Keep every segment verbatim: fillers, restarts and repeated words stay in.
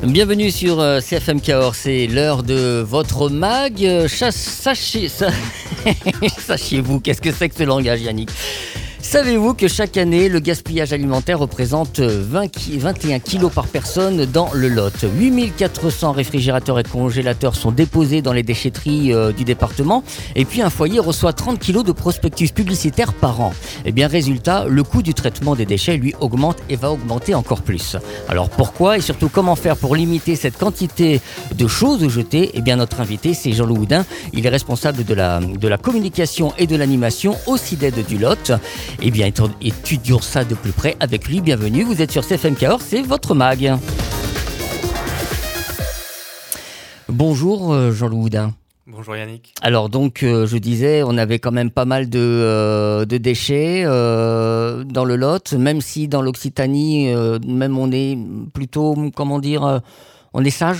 Bienvenue sur euh, C F M Cahors, c'est l'heure de votre mag. Euh, chasse- sachez, sa- Sachiez-vous, qu'est-ce que c'est que ce langage, Yannick ? Savez-vous que chaque année, le gaspillage alimentaire représente vingt ki- vingt et un kilos par personne dans le Lot. huit mille quatre cents réfrigérateurs et congélateurs sont déposés dans les déchetteries euh, du département. Et puis un foyer reçoit trente kilos de prospectus publicitaires par an. Et bien résultat, le coût du traitement des déchets, lui, augmente et va augmenter encore plus. Alors pourquoi et surtout comment faire pour limiter cette quantité de choses jetées ? Eh bien notre invité, c'est Jean-Loup Houdin. Il est responsable de la, de la communication et de l'animation au C I D E D du Lot. Eh bien, étudions ça de plus près avec lui. Bienvenue, vous êtes sur C F M Cahors, c'est votre mag. Bonjour euh, Jean-Loup Houdin. Bonjour Yannick. Alors donc, euh, je disais, on avait quand même pas mal de, euh, de déchets euh, dans le Lot, même si dans l'Occitanie, euh, même on est plutôt, comment dire, euh, on est sage.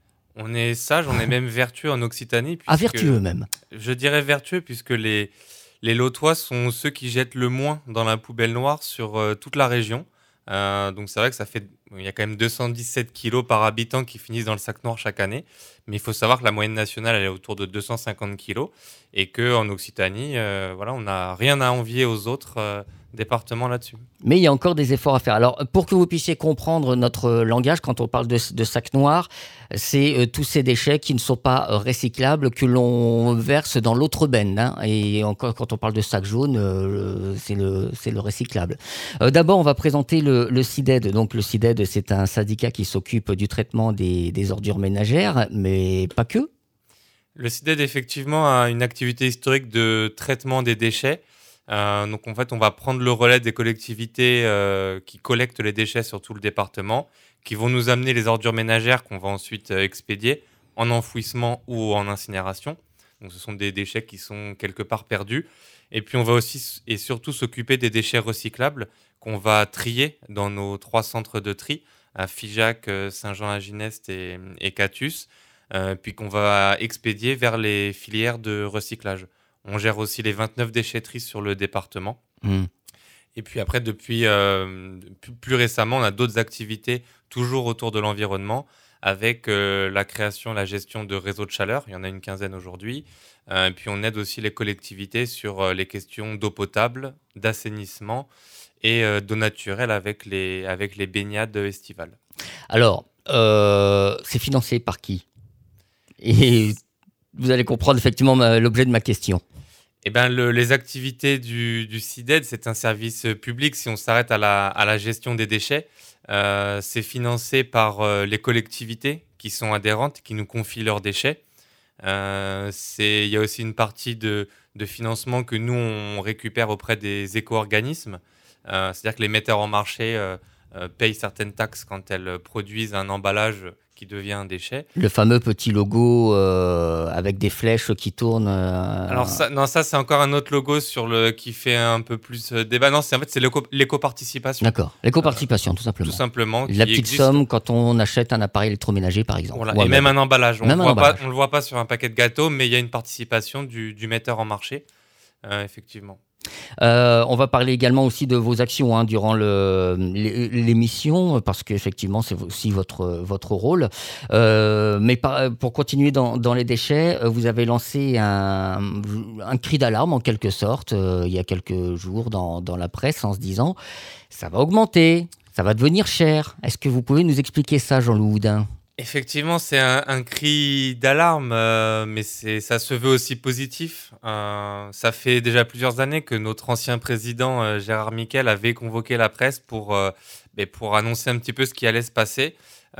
On est sage, on est même vertueux en Occitanie. Ah, vertueux même. Je dirais vertueux puisque les, les Lotois sont ceux qui jettent le moins dans la poubelle noire sur euh, toute la région. Euh, donc c'est vrai que ça fait, il y a quand même deux cent dix-sept kilos par habitant qui finissent dans le sac noir chaque année. Mais il faut savoir que la moyenne nationale elle est autour de deux cent cinquante kilos et qu'en Occitanie, euh, voilà, on n'a rien à envier aux autres euh, départements là-dessus. Mais il y a encore des efforts à faire. Alors, pour que vous puissiez comprendre notre langage, quand on parle de, de sac noir, c'est euh, tous ces déchets qui ne sont pas euh, recyclables, que l'on verse dans l'autre benne. Hein. Et encore, quand on parle de sac jaune, euh, c'est, le, c'est le recyclable. Euh, d'abord, on va présenter le, le C I D E D. Donc, le C I D E D, c'est un syndicat qui s'occupe du traitement des, des ordures ménagères, mais pas que. Le C I D E D, effectivement, a une activité historique de traitement des déchets. Euh, donc en fait, on va prendre le relais des collectivités euh, qui collectent les déchets sur tout le département, qui vont nous amener les ordures ménagères qu'on va ensuite euh, expédier en enfouissement ou en incinération. Donc ce sont des déchets qui sont quelque part perdus. Et puis on va aussi et surtout s'occuper des déchets recyclables qu'on va trier dans nos trois centres de tri, à Figeac, euh, Saint-Jean-la-Gineste et, et Catus, euh, puis qu'on va expédier vers les filières de recyclage. On gère aussi les vingt-neuf déchetteries sur le département. Mmh. Et puis après, depuis euh, plus, plus récemment, on a d'autres activités toujours autour de l'environnement avec euh, la création, la gestion de réseaux de chaleur. Il y en a une quinzaine aujourd'hui. Euh, et puis on aide aussi les collectivités sur euh, les questions d'eau potable, d'assainissement et euh, d'eau naturelle avec les, avec les baignades estivales. Alors, euh, c'est financé par qui ? Et vous allez comprendre effectivement ma, l'objet de ma question. Eh ben, le, les activités du, du C I D E D, c'est un service public. Si on s'arrête à la, à la gestion des déchets, euh, c'est financé par euh, les collectivités qui sont adhérentes, qui nous confient leurs déchets. Euh, c'est, il y a aussi une partie de, de financement que nous, on récupère auprès des éco-organismes. Euh, c'est-à-dire que les metteurs en marché euh, euh, payent certaines taxes quand elles produisent un emballage qui devient un déchet. Le fameux petit logo euh, avec des flèches qui tournent. Euh... Alors ça, non, ça c'est encore un autre logo sur le qui fait un peu plus euh, débat. Non, c'est en fait c'est l'éco, l'éco-participation. D'accord, l'éco-participation, euh, tout simplement. Tout simplement. La petite existe. somme quand on achète un appareil électroménager, par exemple. Voilà. Ouais, et même un emballage. On même ne un voit pas, on le voit pas sur un paquet de gâteaux, mais il y a une participation du, du metteur en marché, euh, effectivement. Euh, on va parler également aussi de vos actions hein, durant le, l'émission, parce qu'effectivement, c'est aussi votre, votre rôle. Euh, mais par, pour continuer dans, dans les déchets, vous avez lancé un, un cri d'alarme, en quelque sorte, euh, il y a quelques jours dans, dans la presse, en se disant « ça va augmenter, ça va devenir cher ». Est-ce que vous pouvez nous expliquer ça, Jean-Loup Houdin ? Effectivement, c'est un, un cri d'alarme, euh, mais c'est, ça se veut aussi positif. Euh, ça fait déjà plusieurs années que notre ancien président, euh, Gérard Miquel, avait convoqué la presse pour, euh, ben, pour annoncer un petit peu ce qui allait se passer.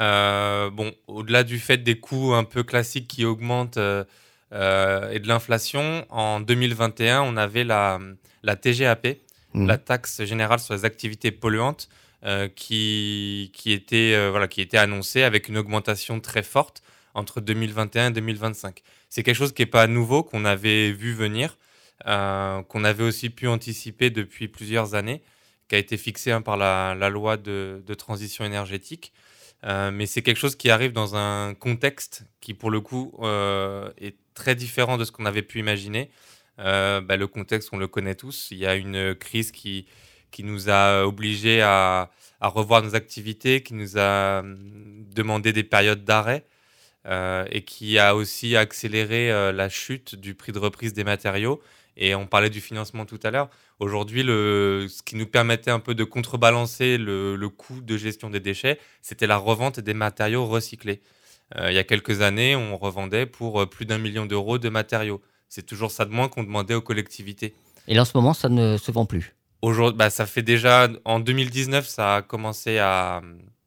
Euh, bon, au-delà du fait des coûts un peu classiques qui augmentent euh, euh, et de l'inflation, en deux mille vingt et un, on avait la, la T G A P, mmh. la taxe générale sur les activités polluantes, Euh, qui, qui, était, euh, voilà, qui était annoncé avec une augmentation très forte entre deux mille vingt et un et deux mille vingt-cinq. C'est quelque chose qui n'est pas nouveau, qu'on avait vu venir, euh, qu'on avait aussi pu anticiper depuis plusieurs années, qui a été fixé hein, par la, la loi de, de transition énergétique. Euh, mais c'est quelque chose qui arrive dans un contexte qui, pour le coup, euh, est très différent de ce qu'on avait pu imaginer. Euh, bah, le contexte, on le connaît tous. Il y a une crise qui... qui qui nous a obligés à, à revoir nos activités, qui nous a hum, demandé des périodes d'arrêt euh, et qui a aussi accéléré euh, la chute du prix de reprise des matériaux. Et on parlait du financement tout à l'heure. Aujourd'hui, le, ce qui nous permettait un peu de contrebalancer le, le coût de gestion des déchets, c'était la revente des matériaux recyclés. Euh, il y a quelques années, on revendait pour euh, plus d'un million d'euros de matériaux. C'est toujours ça de moins qu'on demandait aux collectivités. Et là, en ce moment, ça ne se vend plus. Aujourd'hui, bah, ça fait déjà, en deux mille dix-neuf, ça a commencé à,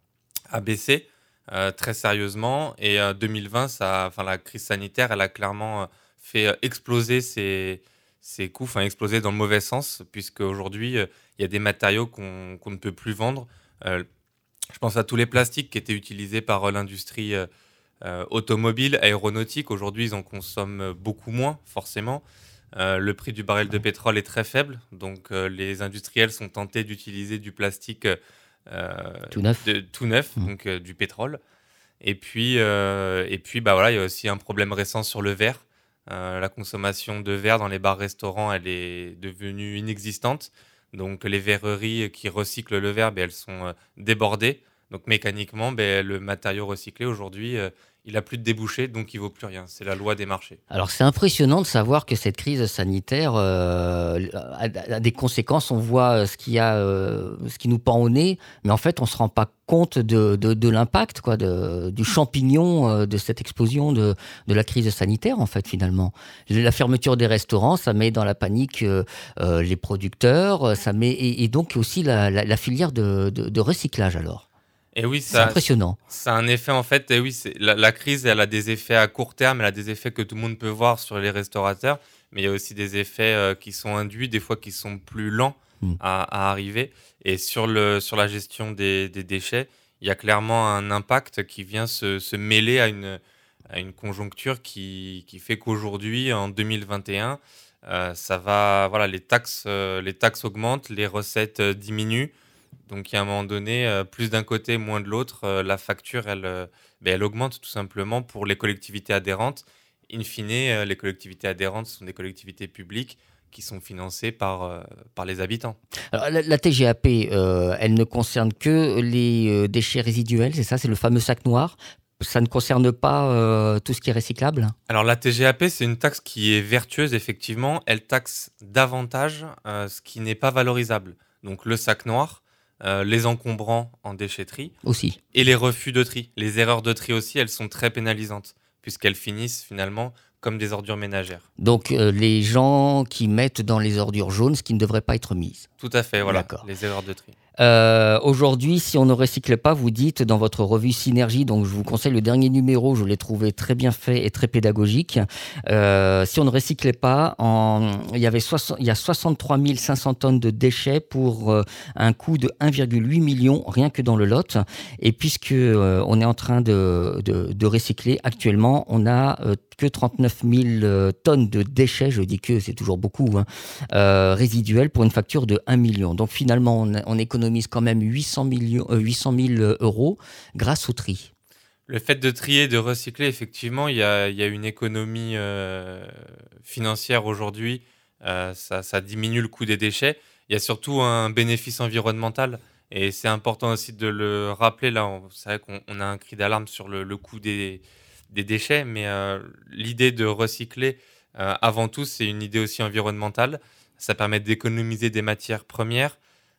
à baisser euh, très sérieusement. Et en deux mille vingt, ça, enfin, la crise sanitaire, elle a clairement euh, fait euh, exploser ces, ces coûts, enfin exploser dans le mauvais sens, puisque aujourd'hui, euh, il y a des matériaux qu'on qu'on ne peut plus vendre. Euh, je pense à tous les plastiques qui étaient utilisés par euh, l'industrie euh, euh, automobile, aéronautique. Aujourd'hui, ils en consomment beaucoup moins, forcément. Euh, le prix du baril de pétrole est très faible, donc euh, les industriels sont tentés d'utiliser du plastique euh, Tout neuf. de, tout neuf, Mmh. donc euh, du pétrole. Et puis, euh, et puis bah voilà, il y a aussi un problème récent sur le verre. Euh, la consommation de verre dans les bars-restaurants, elle est devenue inexistante. Donc les verreries qui recyclent le verre, ben, elles sont euh, débordées. Donc mécaniquement, ben, le matériau recyclé aujourd'hui, euh, il n'a plus de débouchés, donc il vaut plus rien. C'est la loi des marchés. Alors c'est impressionnant de savoir que cette crise sanitaire euh, a, a des conséquences. On voit euh, ce qui a, euh, ce qui nous pend au nez, mais en fait on se rend pas compte de, de, de l'impact, quoi, de, du champignon euh, de cette explosion de, de la crise sanitaire en fait finalement. La fermeture des restaurants, ça met dans la panique euh, euh, les producteurs, ça met et, et donc aussi la, la, la filière de, de, de recyclage alors. Et oui, C'est ça, impressionnant. ça a un effet en fait. Et oui, c'est, la, la crise, elle a des effets à court terme, elle a des effets que tout le monde peut voir sur les restaurateurs, mais il y a aussi des effets euh, qui sont induits, des fois qui sont plus lents Mm. à, à arriver. Et sur, le, sur la gestion des, des déchets, il y a clairement un impact qui vient se, se mêler à une, à une conjoncture qui, qui fait qu'aujourd'hui, en deux mille vingt et un, euh, ça va, voilà, les taxes, euh, les taxes augmentent, les recettes euh, diminuent. Donc, il y a un moment donné, euh, plus d'un côté, moins de l'autre, euh, la facture, elle, euh, ben, elle augmente tout simplement pour les collectivités adhérentes. In fine, euh, les collectivités adhérentes sont des collectivités publiques qui sont financées par, euh, par les habitants. Alors, la, la T G A P, euh, elle ne concerne que les euh, déchets résiduels, c'est ça, c'est le fameux sac noir. Ça ne concerne pas euh, tout ce qui est recyclable. Alors, la T G A P, c'est une taxe qui est vertueuse, effectivement. Elle taxe davantage euh, ce qui n'est pas valorisable. Donc, le sac noir, euh, les encombrants en déchetterie Aussi. et les refus de tri. Les erreurs de tri aussi, elles sont très pénalisantes, puisqu'elles finissent finalement comme des ordures ménagères. Donc euh, les gens qui mettent dans les ordures jaunes ce qui ne devrait pas être mis. Tout à fait, voilà, D'accord. les erreurs de tri. Euh, Aujourd'hui, si on ne recycle pas, vous dites dans votre revue Synergie, donc je vous conseille le dernier numéro, je l'ai trouvé très bien fait et très pédagogique. Euh, si on ne recyclait pas, en, il, y avait soixante, il y a soixante-trois mille cinq cents tonnes de déchets pour euh, un coût de un virgule huit million rien que dans le Lot. Et puisque euh, on est en train de, de, de recycler, actuellement, on n'a euh, que trente-neuf mille euh, tonnes de déchets, je dis que c'est toujours beaucoup, hein, euh, résiduels pour une facture de un million. Donc finalement, on, on économise quand même huit cents millions, euh, huit cent mille euros grâce au tri. Le fait de trier, de recycler, effectivement, il y a, il y a une économie euh, financière aujourd'hui. Euh, ça, ça diminue le coût des déchets. Il y a surtout un bénéfice environnemental. Et c'est important aussi de le rappeler. Là, on- c'est vrai qu'on on a un cri d'alarme sur le, le coût des, des déchets, mais euh, l'idée de recycler, euh, avant tout, c'est une idée aussi environnementale. Ça permet d'économiser des matières premières.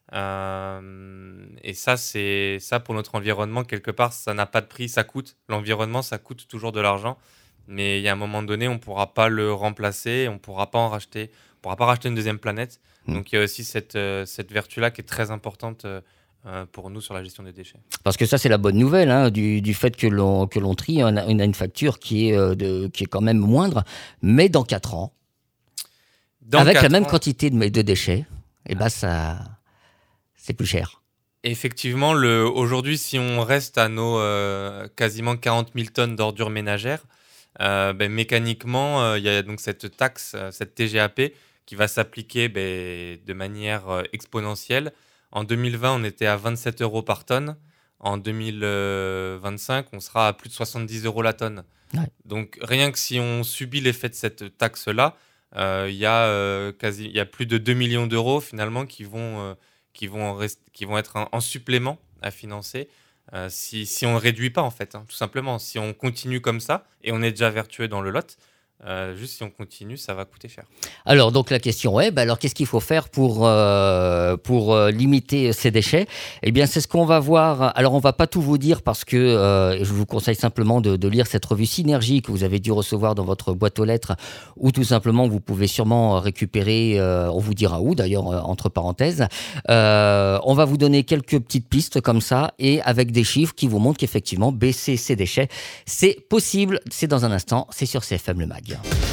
Euh, et ça, c'est ça pour notre environnement, quelque part, ça n'a pas de prix, ça coûte. L'environnement, ça coûte toujours de l'argent. Mais il y a un moment donné, on ne pourra pas le remplacer, on ne pourra pas en racheter, on pourra pas racheter une deuxième planète. Mm. Donc il y a aussi cette, euh, cette vertu-là qui est très importante euh, euh, pour nous sur la gestion des déchets. Parce que ça, c'est la bonne nouvelle, hein, du, du fait que l'on, que l'on trie, on a, on a une facture qui est, euh, de, qui est quand même moindre. Mais dans quatre ans, Dans avec la quatre même ans, quantité de, de déchets, eh ben ça, c'est plus cher. effectivement, le, aujourd'hui, si on reste à nos euh, quasiment quarante mille tonnes d'ordures ménagères, euh, ben, mécaniquement, euh, il y a donc cette taxe, euh, cette T G A P, qui va s'appliquer ben, de manière euh, exponentielle. En deux mille vingt, on était à vingt-sept euros par tonne. En deux mille vingt-cinq, on sera à plus de soixante-dix euros la tonne. Ouais. Donc, rien que si on subit l'effet de cette taxe-là, euh, il y a, euh, quasi, il y a plus de deux millions d'euros finalement qui vont, euh, qui vont, en rest- qui vont être en, en supplément à financer euh, si, si on ne réduit pas, en fait, hein, tout simplement. Si on continue comme ça, et on est déjà vertueux dans le Lot, euh, juste si on continue, ça va coûter cher. Alors, donc la question est, bah alors qu'est-ce qu'il faut faire pour, euh, pour euh, limiter ces déchets? Eh bien, c'est ce qu'on va voir. Alors, on va pas tout vous dire parce que euh, je vous conseille simplement de, de lire cette revue Synergie que vous avez dû recevoir dans votre boîte aux lettres, ou tout simplement vous pouvez sûrement récupérer, euh, on vous dira où d'ailleurs, euh, entre parenthèses. Euh, on va vous donner quelques petites pistes comme ça, et avec des chiffres qui vous montrent qu'effectivement, baisser ces déchets, c'est possible. C'est dans un instant, c'est sur C F M Le Mag.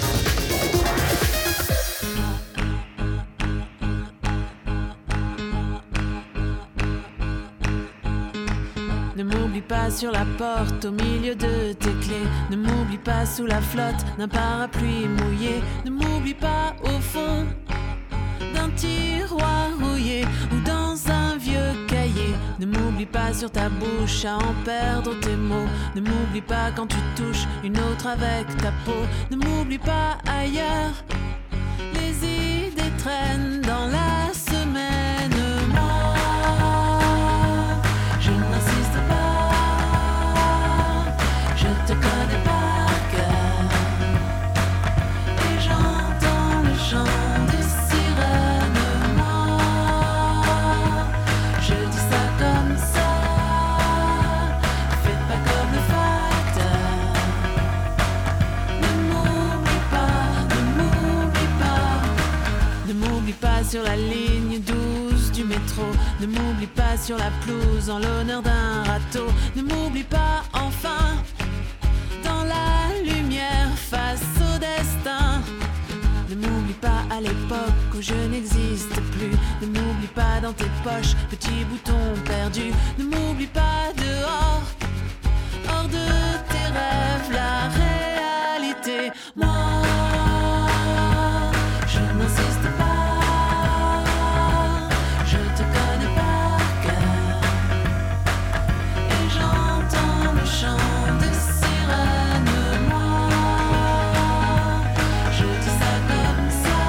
Ne m'oublie pas sur la porte au milieu de tes clés. Ne m'oublie pas sous la flotte d'un parapluie mouillé. Ne m'oublie pas au fond d'un tiroir rouillé ou dans un vieux cahier. Ne m'oublie pas sur ta bouche à en perdre tes mots. Ne m'oublie pas quand tu touches une autre avec ta peau. Ne m'oublie pas ailleurs. Les idées traînent dans la semaine. Moi, je n'insiste pas. Je te connais par cœur. Et j'entends le chant des sirènes. Moi, je dis ça comme ça. Faites pas comme le facteur. Ne m'oublie pas, ne m'oublie pas. Ne m'oublie pas sur la ligne douze du métro. Ne m'oublie pas sur la pelouse en l'honneur d'un râteau. Ne m'oublie pas enfin dans la lumière face au destin. Ne m'oublie pas à l'époque où je n'existe plus. Ne m'oublie pas dans tes poches, petit bouton perdu. Ne m'oublie pas dehors, hors de tes rêves, la réalité. Moi, je n'insiste pas. Je te connais par cœur. Et j'entends le chant des sirènes. Moi, je dis ça comme ça.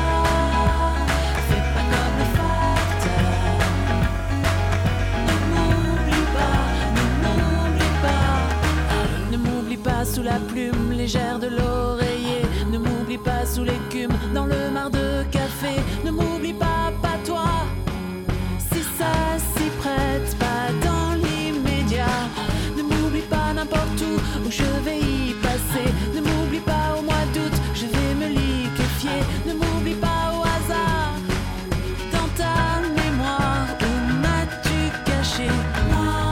Fais pas comme le facteur. Ne m'oublie pas, ne m'oublie pas. Ne m'oublie pas sous la plume légère de l'oreiller. Ne m'oublie pas sous l'écume dans le mar de café. Ne m'oublie pas, pas toi. Si ça s'y prête pas dans l'immédiat. Ne m'oublie pas n'importe où où je vais y passer. Ne m'oublie pas au mois d'août, je vais me liquéfier. Ne m'oublie pas au hasard. Dans ta mémoire, où m'as-tu caché? Moi,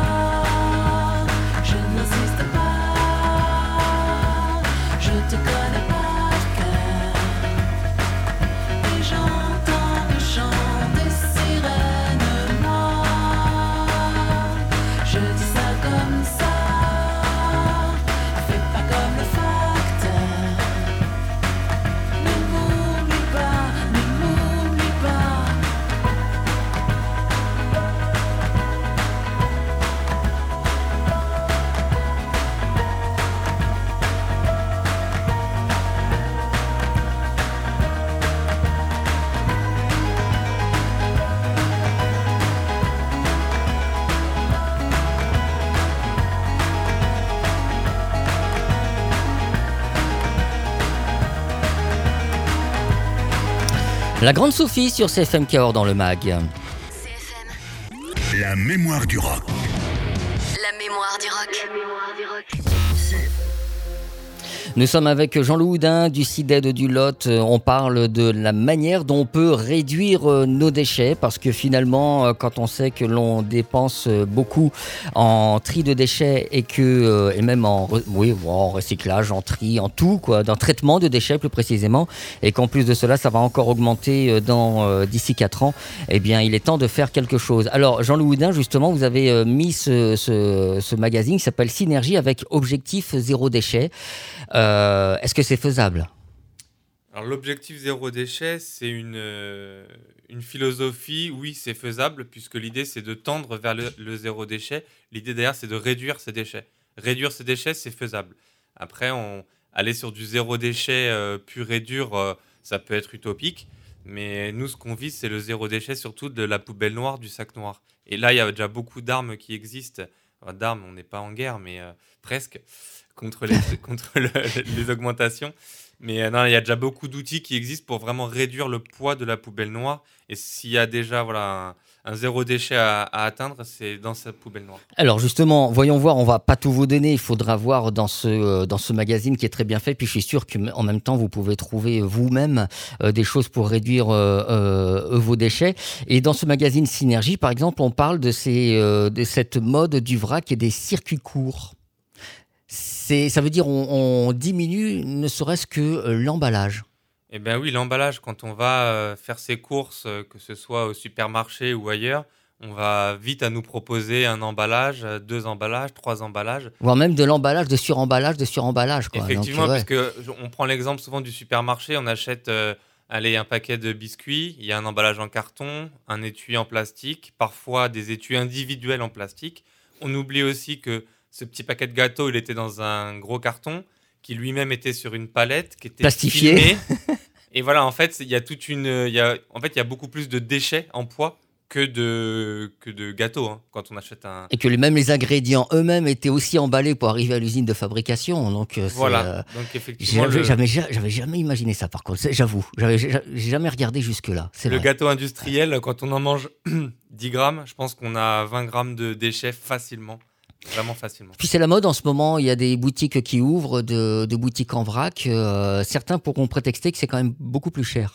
je n'insiste pas. Je te connais par cœur. Et j'entends le chant des sirènes. Moi, je dis ça comme ça. Fais pas comme le facteur. Ne m'oublie pas, ne m'oublie pas. La grande Sophie sur C F M Cahors dans le mag. C F M, La mémoire du rock. la mémoire du rock. Nous sommes avec Jean-Loup Houdin du C I D E D du Lot. Euh, On parle de la manière dont on peut réduire euh, nos déchets, parce que finalement, euh, quand on sait que l'on dépense euh, beaucoup en tri de déchets et que euh, et même en, re- oui, bon, en recyclage, en tri, en tout, quoi, dans traitement de déchets plus précisément, et qu'en plus de cela, ça va encore augmenter euh, dans euh, d'ici quatre ans. Eh bien, il est temps de faire quelque chose. Alors, Jean-Loup Houdin, justement, vous avez euh, mis ce, ce, ce magazine qui s'appelle Synergie avec objectif zéro déchet. Euh, est-ce que c'est faisable? Alors, l'objectif zéro déchet, c'est une, euh, une philosophie, oui, c'est faisable, puisque l'idée, c'est de tendre vers le, le zéro déchet. L'idée derrière, c'est de réduire ces déchets. Réduire ces déchets, c'est faisable. Après, on, aller sur du zéro déchet euh, pur et dur, euh, ça peut être utopique. Mais nous, ce qu'on vise, c'est le zéro déchet, surtout de la poubelle noire, du sac noir. Et là, il y a déjà beaucoup d'armes qui existent. Enfin, d'armes, on n'est pas en guerre, mais euh, presque, contre les, contre le- les augmentations. Mais euh, non, il y a déjà beaucoup d'outils qui existent pour vraiment réduire le poids de la poubelle noire. Et s'il y a déjà voilà, un, un zéro déchet à, à atteindre, c'est dans cette poubelle noire. Alors justement, voyons voir, on va pas tout vous donner, il faudra voir dans ce, euh, dans ce magazine qui est très bien fait, puis je suis sûr qu'en même temps, vous pouvez trouver vous-même euh, des choses pour réduire euh, euh, vos déchets. Et dans ce magazine Synergie, par exemple, on parle de, ces, euh, de cette mode du vrac et des circuits courts. C'est, ça veut dire on, on diminue ne serait-ce que euh, l'emballage. Eh bien oui, l'emballage, quand on va euh, faire ses courses, euh, que ce soit au supermarché ou ailleurs, on va vite à nous proposer un emballage, euh, deux emballages, trois emballages. Voire même de l'emballage, de suremballage, de suremballage. Quoi. Effectivement, Donc, ouais. puisque je- on prend l'exemple souvent du supermarché, on achète euh, allez, un paquet de biscuits, il y a un emballage en carton, un étui en plastique, parfois des étuis individuels en plastique. On oublie aussi que ce petit paquet de gâteaux, il était dans un gros carton, qui lui-même était sur une palette, qui était Plastifié. filmé. Et voilà, en fait, il y a toute une, il y a, en fait, il y a beaucoup plus de déchets en poids que de, que de gâteaux hein, quand on achète un. Et que les- même les ingrédients eux-mêmes étaient aussi emballés pour arriver à l'usine de fabrication. Donc, euh, c'est, Voilà. euh, Donc effectivement, j'avais, le, j'avais, ja- j'avais jamais imaginé ça, par contre. C'est- J'avoue, j'avais, ja- j'ai jamais regardé jusque-là. C'est le vrai. gâteau industriel, quand on en mange dix grammes, je pense qu'on a vingt grammes de déchets facilement, vraiment facilement. Puis c'est la mode en ce moment. Il y a des boutiques qui ouvrent, de, de boutiques en vrac. Euh, certains pourront prétexter que c'est quand même beaucoup plus cher.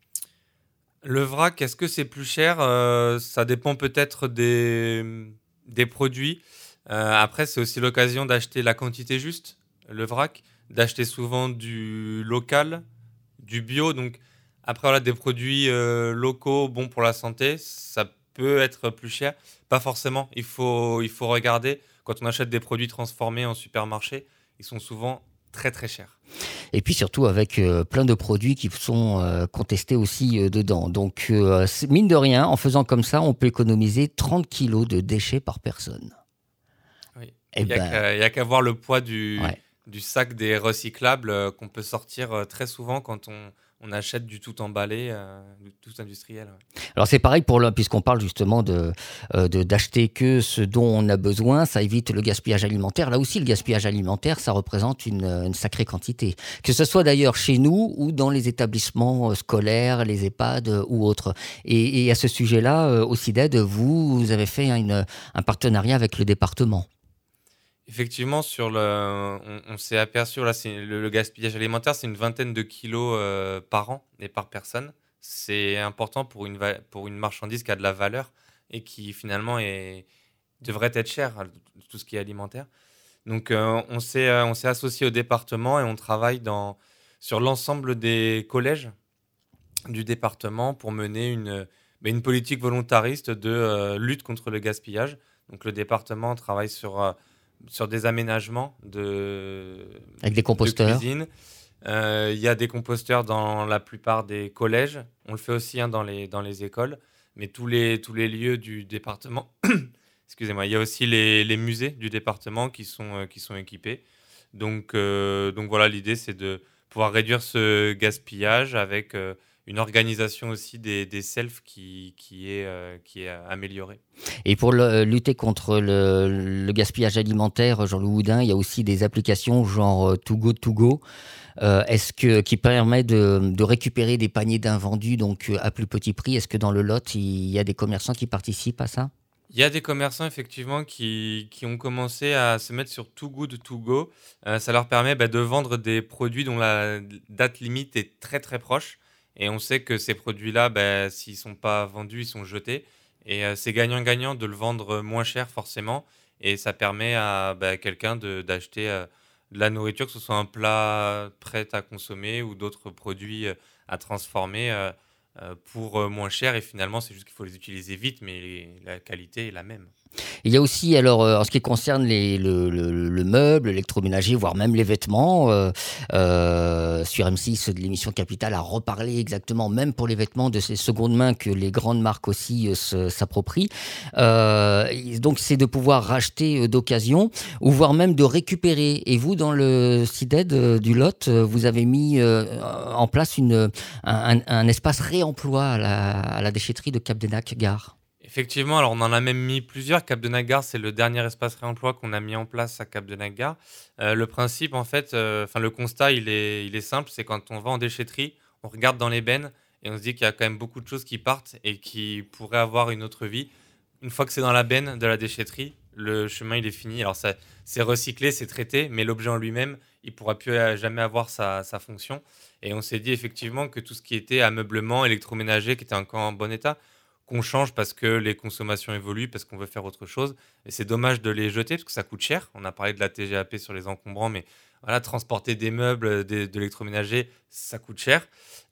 Le vrac, est-ce que c'est plus cher? Euh, Ça dépend peut-être des, des produits. Euh, après, c'est aussi l'occasion d'acheter la quantité juste, le vrac, d'acheter souvent du local, du bio. Donc, après, voilà, des produits euh, locaux, bons pour la santé, ça peut être plus cher. Pas forcément. Il faut, il faut regarder. Quand on achète des produits transformés en supermarché, ils sont souvent très, très chers. Et puis surtout avec euh, plein de produits qui sont euh, contestés aussi euh, dedans. Donc, euh, c'est- mine de rien, en faisant comme ça, on peut économiser trente kilos de déchets par personne. Oui. Eh Il n'y a ben, qu'à il y a qu'à voir le poids du, ouais. du sac des recyclables euh, qu'on peut sortir euh, très souvent quand on, on achète du tout emballé, euh, du tout industriel. Ouais. Alors c'est pareil pour le, puisqu'on parle justement de, euh, de- d'acheter que ce dont on a besoin, ça évite le gaspillage alimentaire. Là aussi, le gaspillage alimentaire, ça représente une, euh, une sacrée quantité. Que ce soit d'ailleurs chez nous ou dans les établissements euh, scolaires, les EHPAD euh, ou autres. Et, et à ce sujet-là, euh, au CIDED, vous, vous avez fait une- un partenariat avec le département. Effectivement, sur le, on, on s'est aperçu, là, c'est le, le gaspillage alimentaire, c'est une vingtaine de kilos euh, par an et par personne. C'est important pour une, va- pour une marchandise qui a de la valeur et qui finalement est, devrait être chère, hein, tout ce qui est alimentaire. Donc, euh, on s'est, euh, on s'est associé au département et on travaille dans, sur l'ensemble des collèges du département pour mener une, bah, une politique volontariste de euh, lutte contre le gaspillage. Donc, le département travaille sur, euh, sur des aménagements de, Avec des de composteurs. cuisine. Euh, Il y a des composteurs dans la plupart des collèges. On le fait aussi hein, dans les, dans les écoles. Mais tous les, tous les lieux du département, excusez-moi, il y a aussi les, les musées du département qui sont, euh, qui sont équipés. Donc, euh, donc voilà, l'idée, c'est de pouvoir réduire ce gaspillage avec euh, une organisation aussi des, des selfs qui, qui, est, euh, qui est améliorée. Et pour le- lutter contre le, le gaspillage alimentaire, Jean-Louis Houdin, il y a aussi des applications genre euh, Too Good To Go, euh, est-ce que, qui permet de, de récupérer des paniers d'invendus donc euh, à plus petit prix. Est-ce que dans le Lot, il y a des commerçants qui participent à ça? Il y a des commerçants effectivement qui, qui ont commencé à se mettre sur Too Good To Go. Euh, ça leur permet bah, de vendre des produits dont la date limite est très très proche. Et on sait que ces produits-là, bah, s'ils ne sont pas vendus, ils sont jetés. Et euh, c'est gagnant-gagnant de le vendre moins cher forcément. Et ça permet à bah, quelqu'un de- d'acheter euh, de la nourriture, que ce soit un plat prêt à consommer ou d'autres produits euh, à transformer euh, euh, pour euh, moins cher. Et finalement, c'est juste qu'il faut les utiliser vite, mais les- la qualité est la même. Il y a aussi, alors, euh, en ce qui concerne les, le, le, le meuble, l'électroménager, voire même les vêtements, euh, euh, sur M six de l'émission Capital a reparlé exactement, même pour les vêtements, de ces secondes mains que les grandes marques aussi euh, se, s'approprient. Euh, donc, c'est de pouvoir racheter euh, d'occasion, ou voire même de récupérer. Et vous, dans le C I D E D euh, du Lot, euh, vous avez mis euh, en place une, un, un espace réemploi à la, à la déchetterie de Capdenac-Gare. Effectivement, alors on en a même mis plusieurs. Capdenac-Gare, c'est le dernier espace réemploi qu'on a mis en place à Capdenac-Gare. Euh, le principe, en fait, euh, enfin le constat, il est, il est simple, c'est quand on va en déchetterie, on regarde dans les bennes et on se dit qu'il y a quand même beaucoup de choses qui partent et qui pourraient avoir une autre vie. Une fois que c'est dans la benne de la déchetterie, le chemin il est fini. Alors ça, c'est recyclé, c'est traité, mais l'objet en lui-même, il ne pourra plus jamais avoir sa, sa fonction. Et on s'est dit effectivement que tout ce qui était ameublement, électroménager, qui était encore en bon état, qu'on change parce que les consommations évoluent, parce qu'on veut faire autre chose. Et c'est dommage de les jeter parce que ça coûte cher. On a parlé de la T G A P sur les encombrants, mais voilà, transporter des meubles, des, de l'électroménager, ça coûte cher.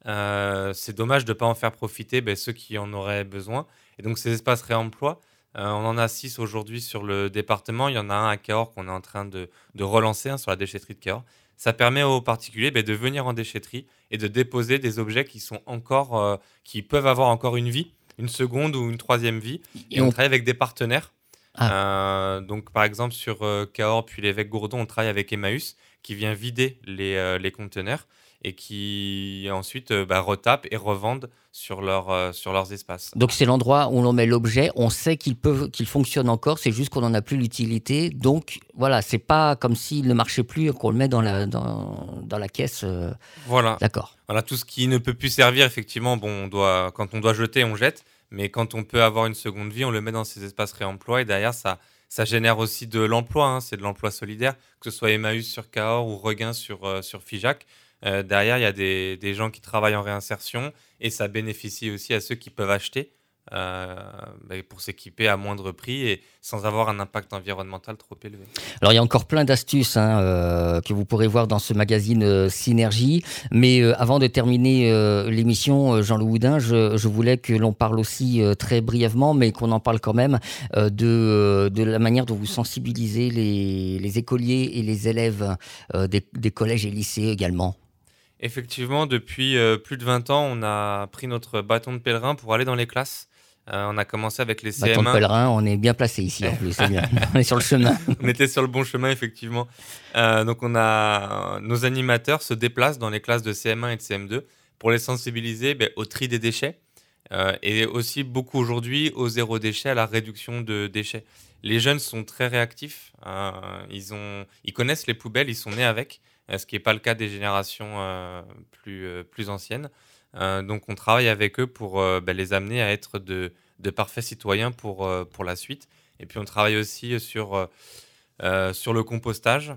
Euh, c'est dommage de ne pas en faire profiter ben, ceux qui en auraient besoin. Et donc ces espaces réemploi, euh, on en a six aujourd'hui sur le département. Il y en a un à Cahors qu'on est en train de, de relancer, hein, sur la déchetterie de Cahors. Ça permet aux particuliers ben, de venir en déchetterie et de déposer des objets qui, sont encore, euh, qui peuvent avoir encore une vie, une seconde ou une troisième vie. Et, et on... on travaille avec des partenaires. Ah. Euh, donc, par exemple, sur euh, Cahors puis l'évêque Gourdon, on travaille avec Emmaüs qui vient vider les, euh, les conteneurs et qui ensuite euh, bah, retapent et revendent sur, leur, euh, sur leurs espaces. Donc, c'est l'endroit où l'on met l'objet. On sait qu'il, peut, qu'il fonctionne encore, c'est juste qu'on n'en a plus l'utilité. Donc, voilà, c'est pas comme s'il ne marchait plus qu'on le met dans la, dans, dans la caisse. Euh... Voilà. D'accord. Voilà, tout ce qui ne peut plus servir, effectivement, bon, on doit, quand on doit jeter, on jette. Mais quand on peut avoir une seconde vie, on le met dans ces espaces réemploi. Et derrière, ça, ça génère aussi de l'emploi. Hein, c'est de l'emploi solidaire, que ce soit Emmaüs sur Cahors ou Regain sur, euh, sur Figeac. Euh, derrière, il y a des, des gens qui travaillent en réinsertion. Et ça bénéficie aussi à ceux qui peuvent acheter euh, bah, pour s'équiper à moindre prix et sans avoir un impact environnemental trop élevé. Alors, il y a encore plein d'astuces hein, euh, que vous pourrez voir dans ce magazine euh, Synergie. Mais euh, avant de terminer euh, l'émission, euh, Jean-Loup Houdin, je, je voulais que l'on parle aussi euh, très brièvement, mais qu'on en parle quand même, euh, de, euh, de la manière dont vous sensibilisez les, les écoliers et les élèves euh, des, des collèges et lycées également. Effectivement, depuis euh, plus de vingt ans, on a pris notre bâton de pèlerin pour aller dans les classes. Euh, on a commencé avec les C M un. Bâton de pèlerin, on est bien placé ici en plus, c'est bien. On est sur le chemin. On était sur le bon chemin, effectivement. Euh, donc, on a, nos animateurs se déplacent dans les classes de C M un et de C M deux pour les sensibiliser ben, au tri des déchets euh, et aussi beaucoup aujourd'hui au zéro déchet, à la réduction de déchets. Les jeunes sont très réactifs. Euh, ils, ont, ils connaissent les poubelles, ils sont nés avec, euh, ce qui n'est pas le cas des générations euh, plus, euh, plus anciennes. Euh, donc, on travaille avec eux pour euh, bah, les amener à être de, de parfaits citoyens pour, euh, pour la suite. Et puis, on travaille aussi sur, euh, sur le compostage.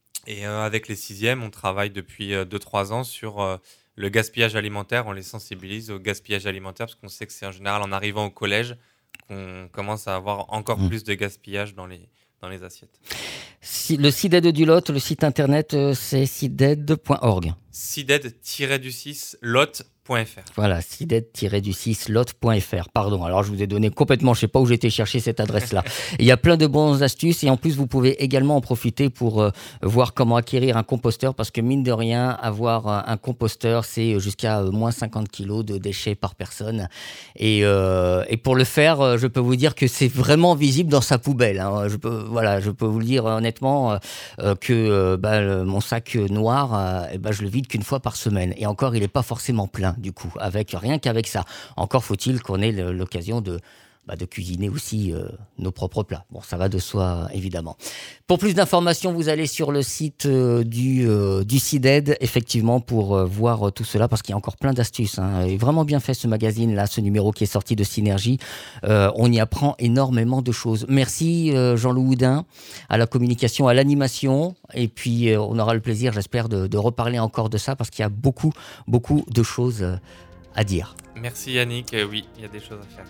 Et euh, avec les sixièmes, on travaille depuis euh, deux trois ans sur euh, le gaspillage alimentaire. On les sensibilise au gaspillage alimentaire parce qu'on sait que c'est en général en arrivant au collège qu'on commence à avoir encore mmh. plus de gaspillage dans les, dans les assiettes. Si, le C I D E D du Lot, le site internet, euh, c'est C I D E D point org. C I D E D du six lot point f r. Voilà, C I D E D du six lot point f r. Pardon, alors je vous ai donné complètement, je ne sais pas où j'ai été chercher cette adresse-là. Il y a plein de bonnes astuces et en plus, vous pouvez également en profiter pour euh, voir comment acquérir un composteur parce que mine de rien, avoir un, un composteur, c'est jusqu'à euh, moins cinquante kilos de déchets par personne. Et, euh, et pour le faire, je peux vous dire que c'est vraiment visible dans sa poubelle. Hein. Je peux, voilà, je peux vous le dire honnêtement euh, que euh, bah, le, mon sac noir, euh, et bah, je le vide qu'une fois par semaine. Et encore, il n'est pas forcément plein. Du coup, avec, rien qu'avec ça. Encore faut-il qu'on ait l'occasion de, bah, de cuisiner aussi euh, nos propres plats. Bon, ça va de soi, évidemment. Pour plus d'informations, vous allez sur le site euh, du, euh, du C I D E D, effectivement, pour euh, voir euh, tout cela, parce qu'il y a encore plein d'astuces. Hein. Il est vraiment bien fait, ce magazine-là, ce numéro qui est sorti de Synergie. Euh, on y apprend énormément de choses. Merci, euh, Jean-Loup Houdin, à la communication, à l'animation. Et puis, euh, on aura le plaisir, j'espère, de, de reparler encore de ça, parce qu'il y a beaucoup, beaucoup de choses euh, à dire. Merci Yannick, euh, oui, il y a des choses à faire.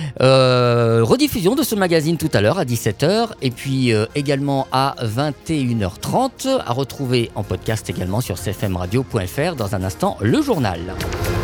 Euh, rediffusion de ce magazine tout à l'heure à dix-sept heures et puis euh, également à vingt et une heures trente, à retrouver en podcast également sur c f m radio point f r. Dans un instant, le journal.